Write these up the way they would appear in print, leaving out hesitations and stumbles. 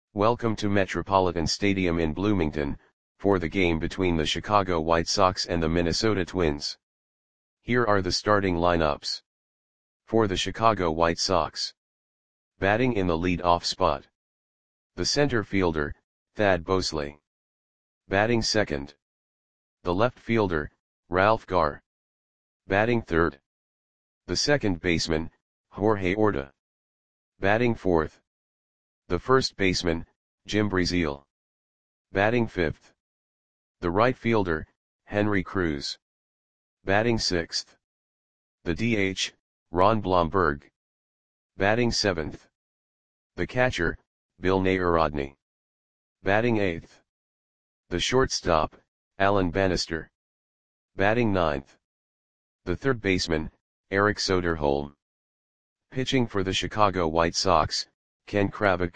Welcome to Metropolitan Stadium in Bloomington, for the game between the Chicago White Sox and the Minnesota Twins. Here are the starting lineups. For the Chicago White Sox. Batting in the lead-off spot. The center fielder, Thad Bosley. Batting second. The left fielder, Ralph Garr. Batting third. The second baseman, Jorge Orta. Batting fourth. The first baseman, Jim Breazeal. Batting fifth. The right fielder, Henry Cruz. Batting sixth. The DH, Ron Blomberg. Batting seventh. The catcher, Bill Narodny. Batting eighth. The shortstop, Alan Bannister. Batting ninth. The third baseman, Eric Soderholm. Pitching for the Chicago White Sox, Ken Kravach.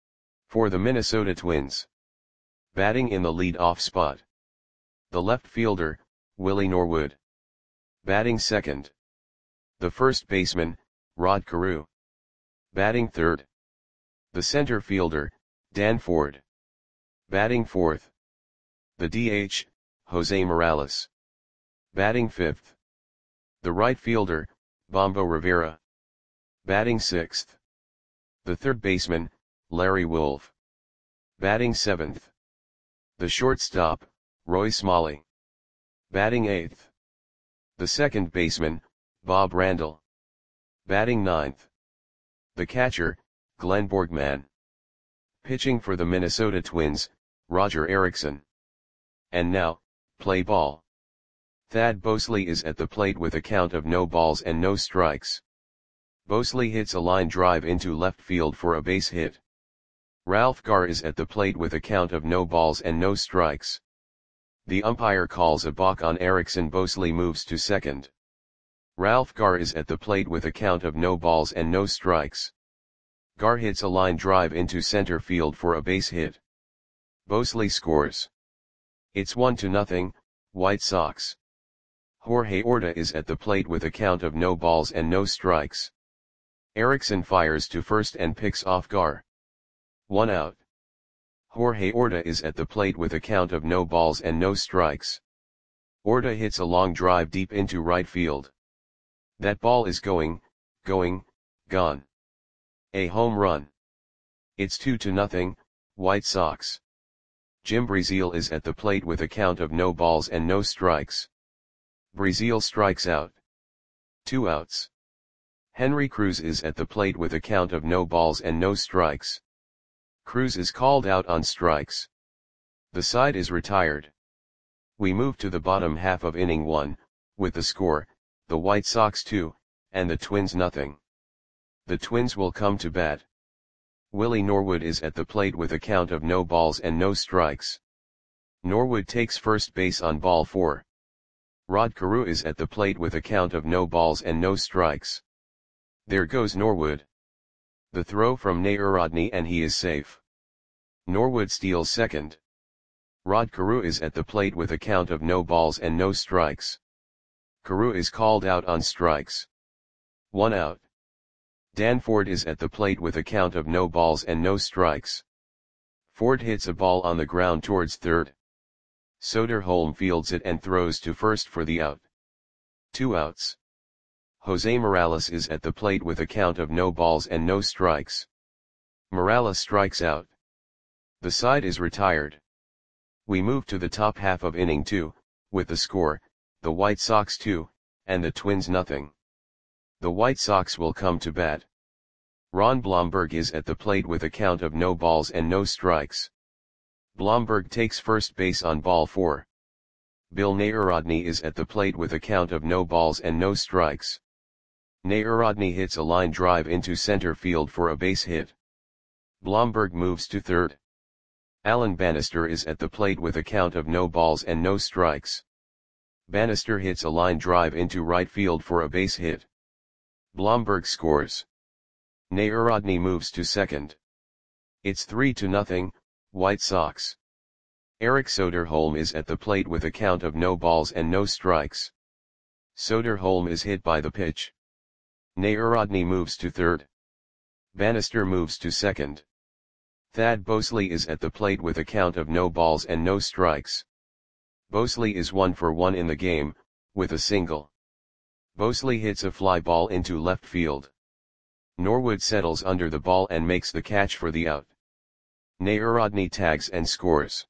For the Minnesota Twins. Batting in the lead-off spot. The left fielder, Willie Norwood. Batting second. The first baseman, Rod Carew. Batting third. The center fielder, Dan Ford. Batting fourth. The DH, Jose Morales. Batting fifth. The right fielder, Bombo Rivera. Batting sixth. The third baseman, Larry Wolf. Batting seventh. The shortstop, Roy Smalley. Batting eighth. The second baseman, Bob Randall. Batting ninth. The catcher, Glenn Borgman. Pitching for the Minnesota Twins, Roger Erickson. And now, play ball. Thad Bosley is at the plate with a count of no balls and no strikes. Bosley hits a line drive into left field for a base hit. Ralph Garr is at the plate with a count of no balls and no strikes. The umpire calls a balk on Erickson. Bosley moves to second. Ralph Garr is at the plate with a count of no balls and no strikes. Garr hits a line drive into center field for a base hit. Bosley scores. It's 1-0, White Sox. Jorge Orta is at the plate with a count of no balls and no strikes. Erickson fires to first and picks off Garr. 1 out. Jorge Orta is at the plate with a count of no balls and no strikes. Orta hits a long drive deep into right field. That ball is gone. A home run. It's 2-0, White Sox. Jim Breazeal is at the plate with a count of no balls and no strikes. Breazeal strikes out. 2 outs. Henry Cruz is at the plate with a count of no balls and no strikes. Cruz is called out on strikes. The side is retired. We move to the bottom half of inning 1, with the score, the White Sox 2, and the Twins 0. The Twins will come to bat. Willie Norwood is at the plate with a count of no balls and no strikes. Norwood takes first base on ball 4. Rod Carew is at the plate with a count of no balls and no strikes. There goes Norwood. The throw from Narodny and he is safe. Norwood steals second. Rod Carew is at the plate with a count of no balls and no strikes. Carew is called out on strikes. 1 out. Dan Ford is at the plate with a count of no balls and no strikes. Ford hits a ball on the ground towards third. Soderholm fields it and throws to first for the out. 2 outs. Jose Morales is at the plate with a count of no balls and no strikes. Morales strikes out. The side is retired. We move to the top half of inning 2, with the score, the White Sox 2, and the Twins 0. The White Sox will come to bat. Ron Blomberg is at the plate with a count of no balls and no strikes. Blomberg takes first base on ball 4. Bill Narodny is at the plate with a count of no balls and no strikes. Narodny hits a line drive into center field for a base hit. Blomberg moves to third. Alan Bannister is at the plate with a count of no balls and no strikes. Bannister hits a line drive into right field for a base hit. Blomberg scores. Narodny moves to second. It's 3-0, White Sox. Eric Soderholm is at the plate with a count of no balls and no strikes. Soderholm is hit by the pitch. Narodny moves to third. Bannister moves to second. Thad Bosley is at the plate with a count of no balls and no strikes. Bosley is 1 for 1 in the game, with a single. Bosley hits a fly ball into left field. Norwood settles under the ball and makes the catch for the out. Narodny tags and scores.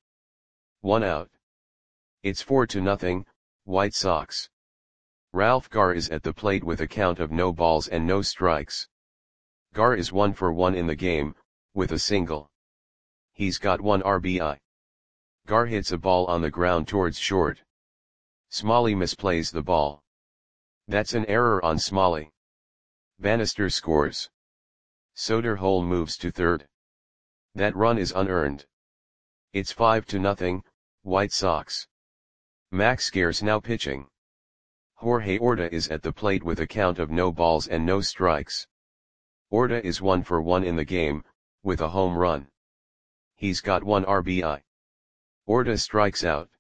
1 out. It's 4-0, White Sox. Ralph Garr is at the plate with a count of no balls and no strikes. Garr is 1 for 1 in the game, with a single. He's got 1 RBI. Garr hits a ball on the ground towards short. Smalley misplays the ball. That's an error on Smalley. Bannister scores. Soderholm moves to third. That run is unearned. It's 5-0, White Sox. Max Scares now pitching. Jorge Orta is at the plate with a count of no balls and no strikes. Orta is 1 for 1 in the game, with a home run. He's got 1 RBI. Orta strikes out.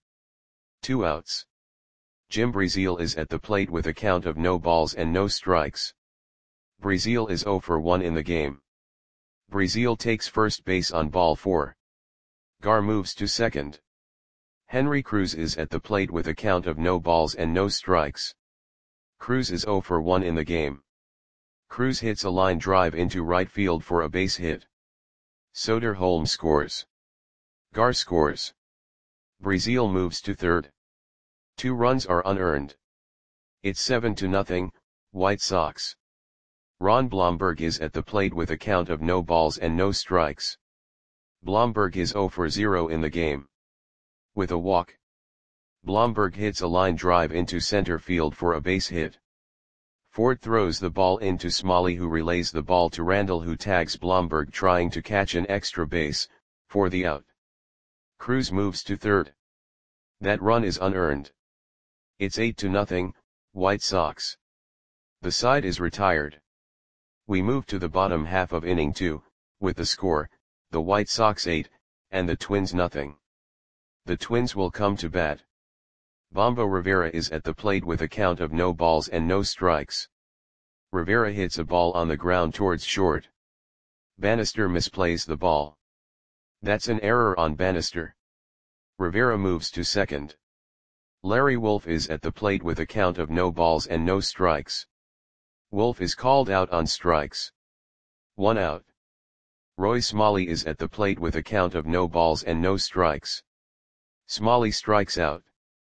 2 outs. Jim Breazeal is at the plate with a count of no balls and no strikes. Breazeal is 0 for 1 in the game. Breazeal takes first base on ball 4. Garr moves to second. Henry Cruz is at the plate with a count of no balls and no strikes. Cruz is 0 for 1 in the game. Cruz hits a line drive into right field for a base hit. Soderholm scores. Garr scores. Breazeal moves to third. 2 runs are unearned. It's 7-0, White Sox. Ron Blomberg is at the plate with a count of no balls and no strikes. Blomberg is 0 for 0 in the game. With a walk. Blomberg hits a line drive into center field for a base hit. Ford throws the ball into Smalley, who relays the ball to Randall, who tags Blomberg trying to catch an extra base, for the out. Cruz moves to third. That run is unearned. It's 8-0, White Sox. The side is retired. We move to the bottom half of inning 2, with the score, the White Sox 8, and the Twins nothing. The Twins will come to bat. Bombo Rivera is at the plate with a count of no balls and no strikes. Rivera hits a ball on the ground towards short. Bannister misplays the ball. That's an error on Bannister. Rivera moves to second. Larry Wolf is at the plate with a count of no balls and no strikes. Wolf is called out on strikes. 1 out. Roy Smalley is at the plate with a count of no balls and no strikes. Smalley strikes out.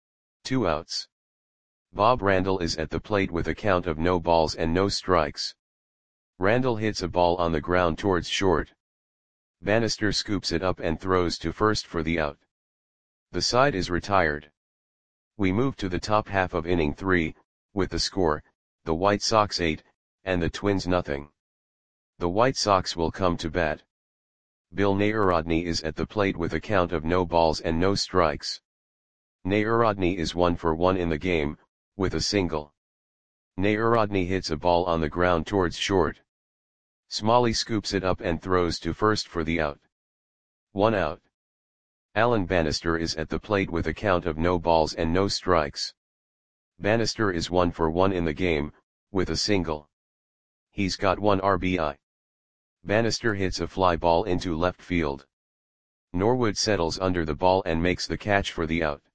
2 outs. Bob Randall is at the plate with a count of no balls and no strikes. Randall hits a ball on the ground towards short. Bannister scoops it up and throws to first for the out. The side is retired. We move to the top half of inning 3, with the score, the White Sox 8, and the Twins nothing. The White Sox will come to bat. Bill Narodny is at the plate with a count of no balls and no strikes. Narodny is 1 for 1 in the game, with a single. Narodny hits a ball on the ground towards short. Smalley scoops it up and throws to first for the out. 1 out. Alan Bannister is at the plate with a count of no balls and no strikes. Bannister is 1 for 1 in the game, with a single. He's got 1 RBI. Bannister hits a fly ball into left field. Norwood settles under the ball and makes the catch for the out.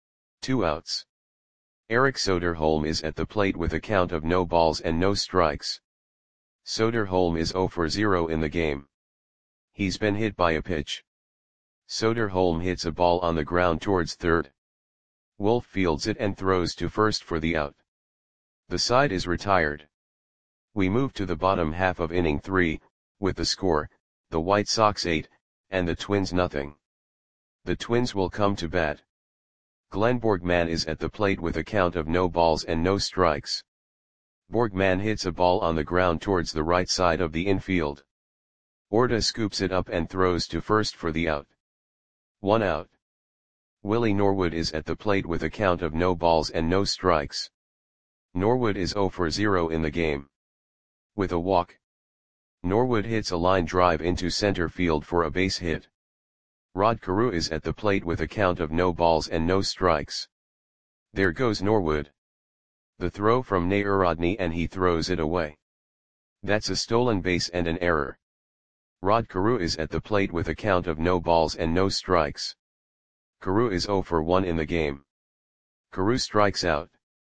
2 outs. Eric Soderholm is at the plate with a count of no balls and no strikes. Soderholm is 0 for 0 in the game. He's been hit by a pitch. Soderholm hits a ball on the ground towards third. Wolf fields it and throws to first for the out. The side is retired. We move to the bottom half of inning 3, with the score, the White Sox 8, and the Twins nothing. The Twins will come to bat. Glenn Borgman is at the plate with a count of no balls and no strikes. Borgman hits a ball on the ground towards the right side of the infield. Orta scoops it up and throws to first for the out. 1 out. Willie Norwood is at the plate with a count of no balls and no strikes. Norwood is 0 for 0 in the game. With a walk. Norwood hits a line drive into center field for a base hit. Rod Carew is at the plate with a count of no balls and no strikes. There goes Norwood. The throw from Narodny and he throws it away. That's a stolen base and an error. Rod Carew is at the plate with a count of no balls and no strikes. Carew is 0 for 1 in the game. Carew strikes out.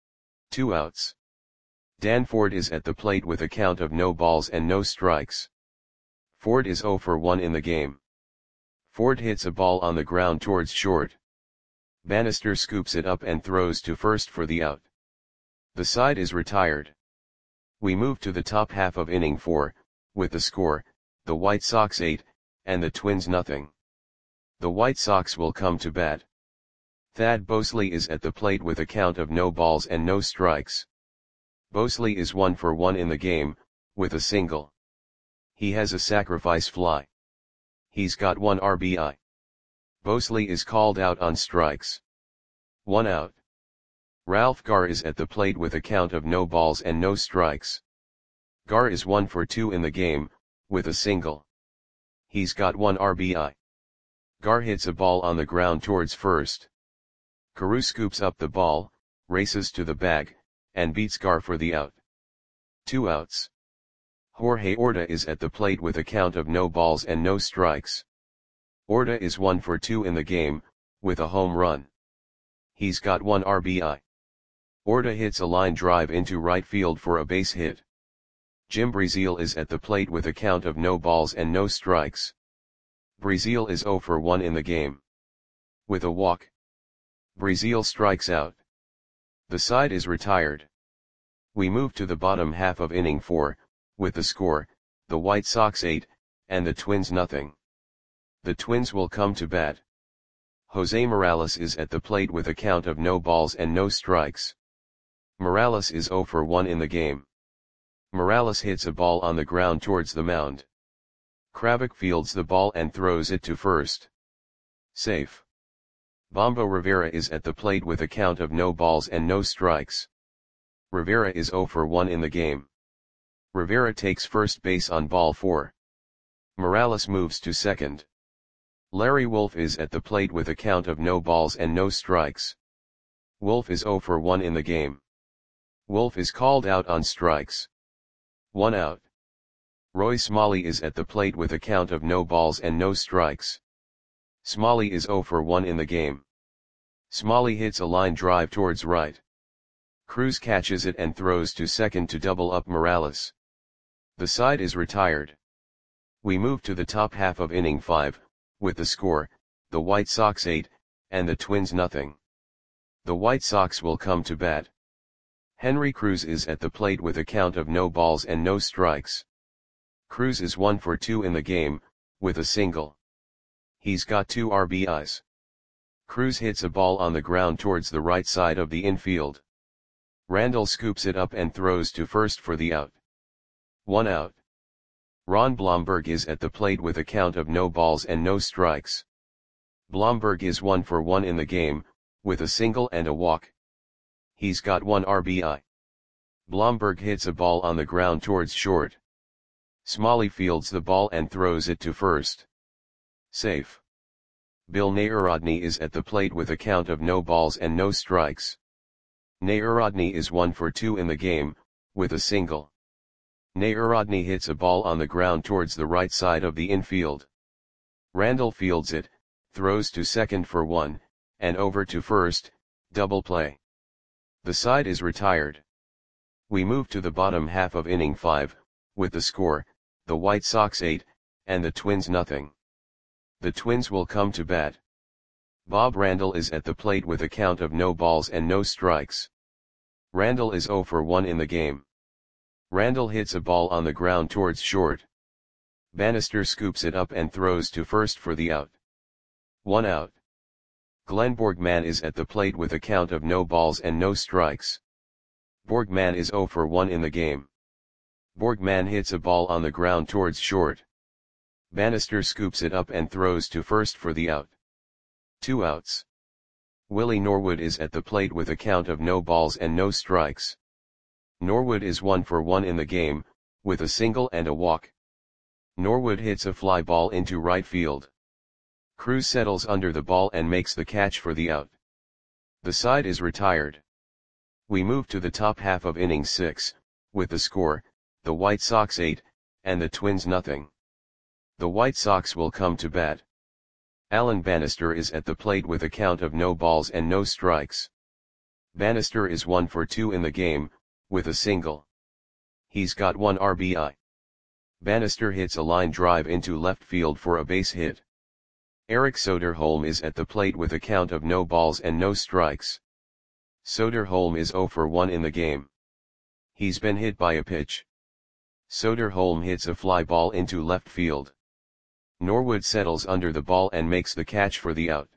2 outs. Dan Ford is at the plate with a count of no balls and no strikes. Ford is 0 for 1 in the game. Ford hits a ball on the ground towards short. Bannister scoops it up and throws to first for the out. The side is retired. We move to the top half of inning 4, with the score, the White Sox 8, and the Twins nothing. The White Sox will come to bat. Thad Bosley is at the plate with a count of no balls and no strikes. Bosley is 1 for 1 in the game, with a single. He has a sacrifice fly. He's got 1 RBI. Bosley is called out on strikes. 1 out. Ralph Garr is at the plate with a count of no balls and no strikes. Garr is 1 for 2 in the game, with a single. He's got 1 RBI. Garr hits a ball on the ground towards first. Carew scoops up the ball, races to the bag, and beats Garr for the out. 2 outs. Jorge Orta is at the plate with a count of no balls and no strikes. Orta is 1 for 2 in the game, with a home run. He's got 1 RBI. Orta hits a line drive into right field for a base hit. Jim Breazeal is at the plate with a count of no balls and no strikes. Breazeal is 0 for 1 in the game. With a walk. Breazeal strikes out. The side is retired. We move to the bottom half of inning 4, with the score, the White Sox 8, and the Twins nothing. The Twins will come to bat. Jose Morales is at the plate with a count of no balls and no strikes. Morales is 0 for 1 in the game. Morales hits a ball on the ground towards the mound. Kravik fields the ball and throws it to first. Safe. Bombo Rivera is at the plate with a count of no balls and no strikes. Rivera is 0 for 1 in the game. Rivera takes first base on ball 4. Morales moves to second. Larry Wolf is at the plate with a count of no balls and no strikes. Wolf is 0 for 1 in the game. Wolf is called out on strikes. 1 out. Roy Smalley is at the plate with a count of no balls and no strikes. Smalley is 0 for 1 in the game. Smalley hits a line drive towards right. Cruz catches it and throws to second to double up Morales. The side is retired. We move to the top half of inning 5, with the score, the White Sox 8, and the Twins nothing. The White Sox will come to bat. Henry Cruz is at the plate with a count of no balls and no strikes. Cruz is 1 for 2 in the game, with a single. He's got 2 RBIs. Cruz hits a ball on the ground towards the right side of the infield. Randall scoops it up and throws to first for the out. 1 out. Ron Blomberg is at the plate with a count of no balls and no strikes. Blomberg is 1 for 1 in the game, with a single and a walk. He's got 1 RBI. Blomberg hits a ball on the ground towards short. Smalley fields the ball and throws it to first. Safe. Bill Narodny is at the plate with a count of no balls and no strikes. Narodny is 1 for 2 in the game, with a single. Narodny hits a ball on the ground towards the right side of the infield. Randall fields it, throws to second for 1, and over to first, double play. The side is retired. We move to the bottom half of inning 5, with the score, the White Sox 8, and the Twins nothing. The Twins will come to bat. Bob Randall is at the plate with a count of no balls and no strikes. Randall is 0 for 1 in the game. Randall hits a ball on the ground towards short. Bannister scoops it up and throws to first for the out. 1 out. Glenn Borgman is at the plate with a count of no balls and no strikes. Borgman is 0 for 1 in the game. Borgman hits a ball on the ground towards short. Bannister scoops it up and throws to first for the out. 2 outs. Willie Norwood is at the plate with a count of no balls and no strikes. Norwood is 1 for 1 in the game, with a single and a walk. Norwood hits a fly ball into right field. Cruz settles under the ball and makes the catch for the out. The side is retired. We move to the top half of inning 6, with the score, the White Sox 8, and the Twins nothing. The White Sox will come to bat. Alan Bannister is at the plate with a count of no balls and no strikes. Bannister is 1 for 2 in the game, with a single. He's got 1 RBI. Bannister hits a line drive into left field for a base hit. Eric Soderholm is at the plate with a count of no balls and no strikes. Soderholm is 0 for 1 in the game. He's been hit by a pitch. Soderholm hits a fly ball into left field. Norwood settles under the ball and makes the catch for the out.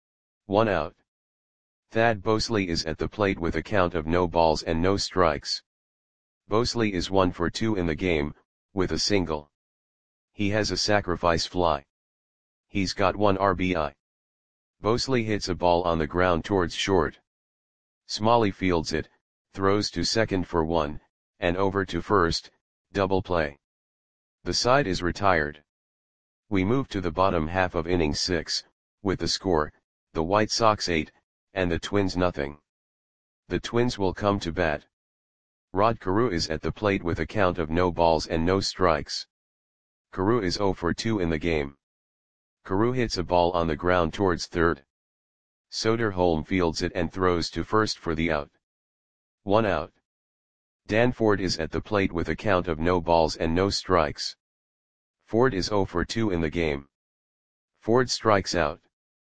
1 out. Thad Bosley is at the plate with a count of no balls and no strikes. Bosley is 1 for 2 in the game, with a single. He has a sacrifice fly. He's got 1 RBI. Bosley hits a ball on the ground towards short. Smalley fields it, throws to second for 1, and over to first, double play. The side is retired. We move to the bottom half of inning 6, with the score, the White Sox 8, and the Twins nothing. The Twins will come to bat. Rod Carew is at the plate with a count of no balls and no strikes. Carew is 0 for 2 in the game. Carew hits a ball on the ground towards third. Soderholm fields it and throws to first for the out. 1 out. Dan Ford is at the plate with a count of no balls and no strikes. Ford is 0 for 2 in the game. Ford strikes out.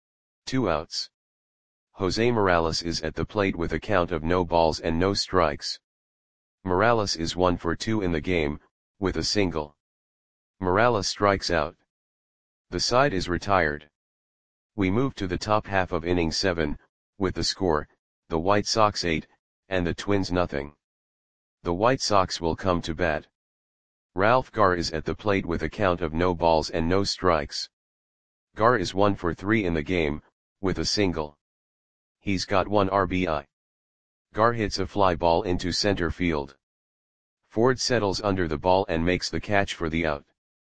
2 outs. Jose Morales is at the plate with a count of no balls and no strikes. Morales is 1 for 2 in the game, with a single. Morales strikes out. The side is retired. We move to the top half of inning 7, with the score, the White Sox 8, and the Twins nothing. The White Sox will come to bat. Ralph Garr is at the plate with a count of no balls and no strikes. Garr is 1 for 3 in the game, with a single. He's got 1 RBI. Garr hits a fly ball into center field. Ford settles under the ball and makes the catch for the out.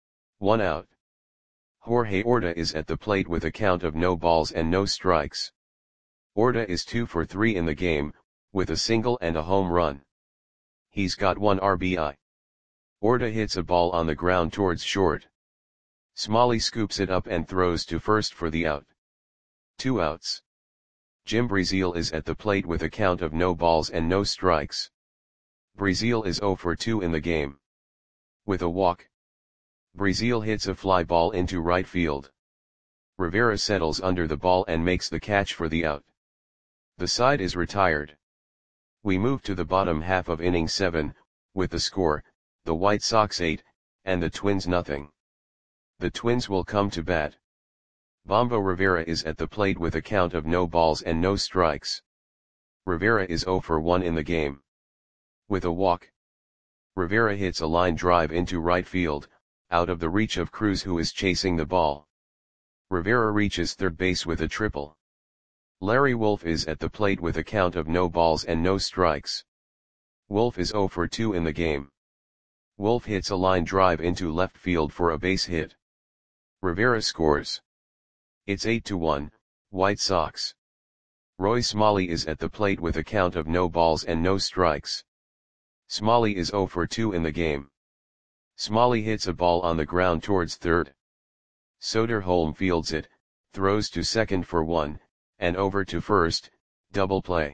1 out. Jorge Orta is at the plate with a count of no balls and no strikes. Orta is 2 for 3 in the game, with a single and a home run. He's got 1 RBI. Orta hits a ball on the ground towards short. Smalley scoops it up and throws to first for the out. 2 outs. Jim Breazeal is at the plate with a count of no balls and no strikes. Breazeal is 0 for 2 in the game. With a walk. Breazeal hits a fly ball into right field. Rivera settles under the ball and makes the catch for the out. The side is retired. We move to the bottom half of inning 7, with the score, the White Sox 8, and the Twins nothing. The Twins will come to bat. Bombo Rivera is at the plate with a count of no balls and no strikes. Rivera is 0 for 1 in the game. With a walk. Rivera hits a line drive into right field, out of the reach of Cruz who is chasing the ball. Rivera reaches third base with a triple. Larry Wolf is at the plate with a count of no balls and no strikes. Wolf is 0 for 2 in the game. Wolf hits a line drive into left field for a base hit. Rivera scores. It's 8-1, White Sox. Roy Smalley is at the plate with a count of no balls and no strikes. Smalley is 0 for 2 in the game. Smalley hits a ball on the ground towards third. Soderholm fields it, throws to second for 1, and over to first, double play.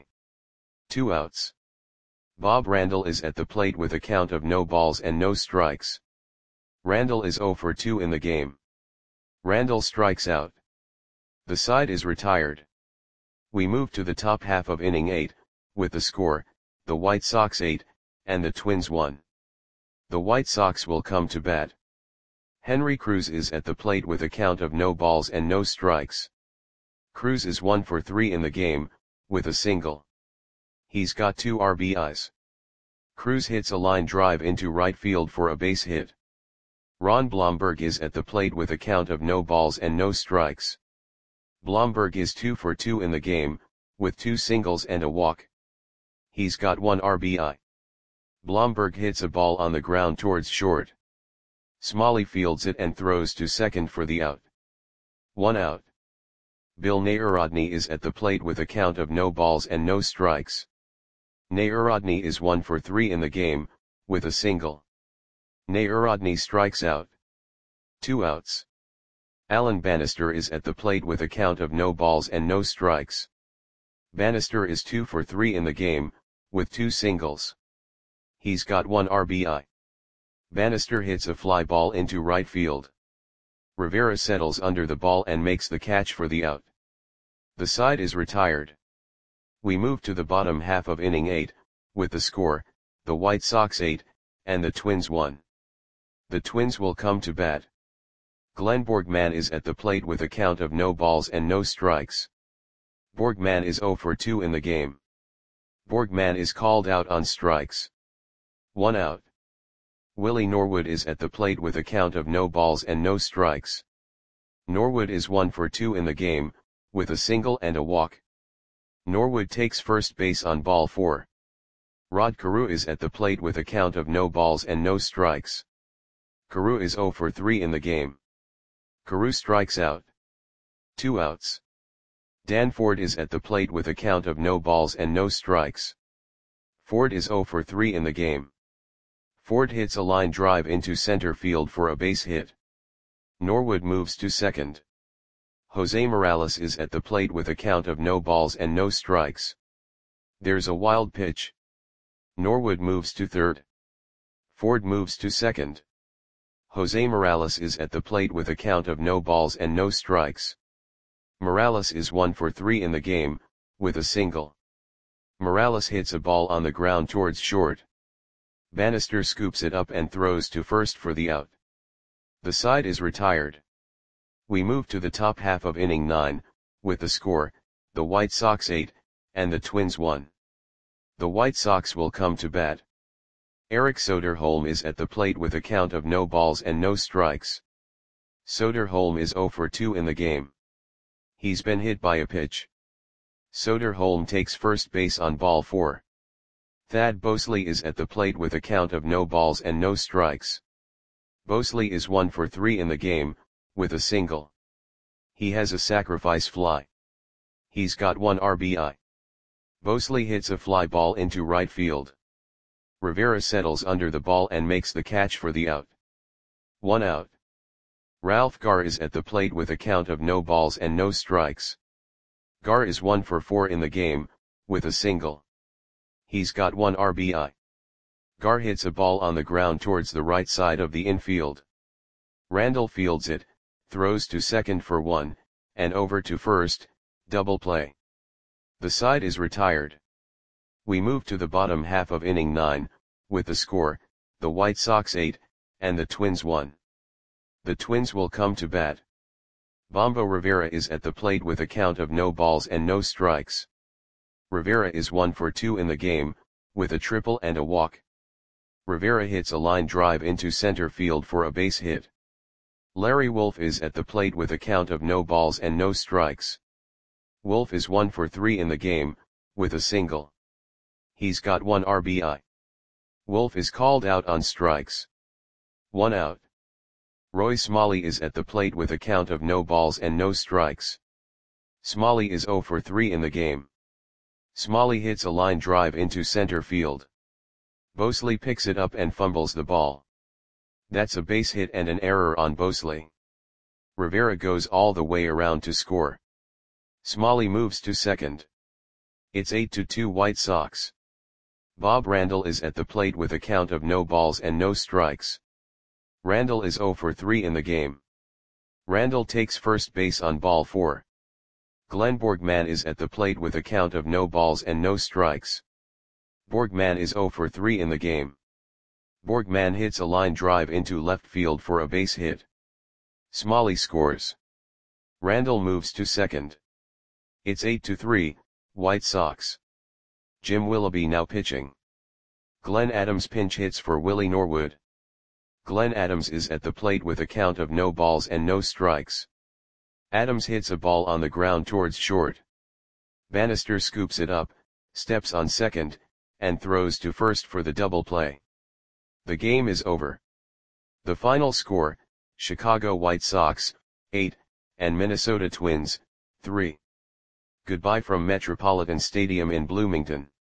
2 outs. Bob Randall is at the plate with a count of no balls and no strikes. Randall is 0 for 2 in the game. Randall strikes out. The side is retired. We move to the top half of inning 8, with the score, the White Sox 8, and the Twins 1. The White Sox will come to bat. Henry Cruz is at the plate with a count of no balls and no strikes. Cruz is 1 for 3 in the game, with a single. He's got 2 RBIs. Cruz hits a line drive into right field for a base hit. Ron Blomberg is at the plate with a count of no balls and no strikes. Blomberg is 2 for 2 in the game, with 2 singles and a walk. He's got 1 RBI. Blomberg hits a ball on the ground towards short. Smalley fields it and throws to second for the out. 1 out. Bill Nayarodny is at the plate with a count of no balls and no strikes. Nayarodny is 1 for 3 in the game, with a single. Nayarodny strikes out. 2 outs. Alan Bannister is at the plate with a count of no balls and no strikes. Bannister is 2 for 3 in the game, with 2 singles. He's got 1 RBI. Bannister hits a fly ball into right field. Rivera settles under the ball and makes the catch for the out. The side is retired. We move to the bottom half of inning 8, with the score, the White Sox 8, and the Twins 1. The Twins will come to bat. Glenn Borgman is at the plate with a count of no balls and no strikes. Borgman is 0 for 2 in the game. Borgman is called out on strikes. 1 out. Willie Norwood is at the plate with a count of no balls and no strikes. Norwood is 1 for 2 in the game, with a single and a walk. Norwood takes first base on ball 4. Rod Carew is at the plate with a count of no balls and no strikes. Carew is 0 for 3 in the game. Carew strikes out. 2 outs. Dan Ford is at the plate with a count of no balls and no strikes. Ford is 0 for 3 in the game. Ford hits a line drive into center field for a base hit. Norwood moves to second. Jose Morales is at the plate with a count of no balls and no strikes. There's a wild pitch. Norwood moves to third. Ford moves to second. Jose Morales is at the plate with a count of no balls and no strikes. Morales is 1 for 3 in the game, with a single. Morales hits a ball on the ground towards short. Bannister scoops it up and throws to first for the out. The side is retired. We move to the top half of inning 9, with the score, the White Sox 8, and the Twins 1. The White Sox will come to bat. Eric Soderholm is at the plate with a count of no balls and no strikes. Soderholm is 0 for 2 in the game. He's been hit by a pitch. Soderholm takes first base on ball 4. Thad Bosley is at the plate with a count of no balls and no strikes. Bosley is 1 for 3 in the game, with a single. He has a sacrifice fly. He's got 1 RBI. Bosley hits a fly ball into right field. Rivera settles under the ball and makes the catch for the out. 1 out. Ralph Garr is at the plate with a count of no balls and no strikes. Garr is 1 for 4 in the game, with a single. He's got 1 RBI. Garr hits a ball on the ground towards the right side of the infield. Randall fields it, throws to second for 1, and over to first, double play. The side is retired. We move to the bottom half of inning 9, with the score, the White Sox 8, and the Twins 1. The Twins will come to bat. Bombo Rivera is at the plate with a count of no balls and no strikes. Rivera is 1 for 2 in the game, with a triple and a walk. Rivera hits a line drive into center field for a base hit. Larry Wolf is at the plate with a count of no balls and no strikes. Wolf is 1 for 3 in the game, with a single. He's got 1 RBI. Wolf is called out on strikes. 1 out. Roy Smalley is at the plate with a count of no balls and no strikes. Smalley is 0 for 3 in the game. Smalley hits a line drive into center field. Bosley picks it up and fumbles the ball. That's a base hit and an error on Bosley. Rivera goes all the way around to score. Smalley moves to second. It's 8-2 White Sox. Bob Randall is at the plate with a count of no balls and no strikes. Randall is 0 for 3 in the game. Randall takes first base on ball 4. Glenn Borgman is at the plate with a count of no balls and no strikes. Borgman is 0 for 3 in the game. Borgman hits a line drive into left field for a base hit. Smalley scores. Randall moves to second. It's 8-3, White Sox. Jim Willoughby now pitching. Glenn Adams pinch hits for Willie Norwood. Glenn Adams is at the plate with a count of no balls and no strikes. Adams hits a ball on the ground towards short. Bannister scoops it up, steps on second, and throws to first for the double play. The game is over. The final score, Chicago White Sox, 8, and Minnesota Twins, 3. Goodbye from Metropolitan Stadium in Bloomington.